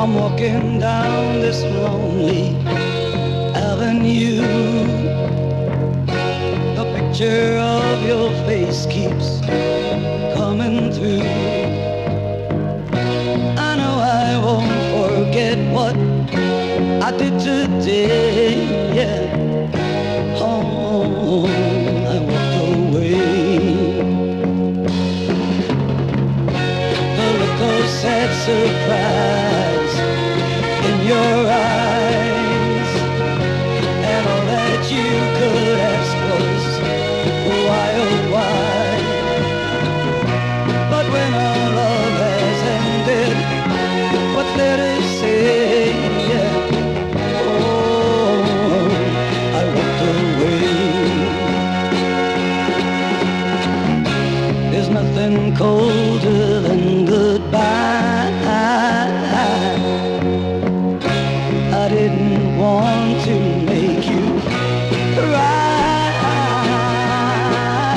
I'm walking down this lonely avenue. The picture of your face keeps coming through. I know I won't forget what I did today, yeah. Oh, I walked away. The look of sad surprise in your eyes, and all that you could ask was why, oh why. But when our love has ended, what's there to say, yeah. Oh, I walked away. There's nothing colder than goodbye. I didn't want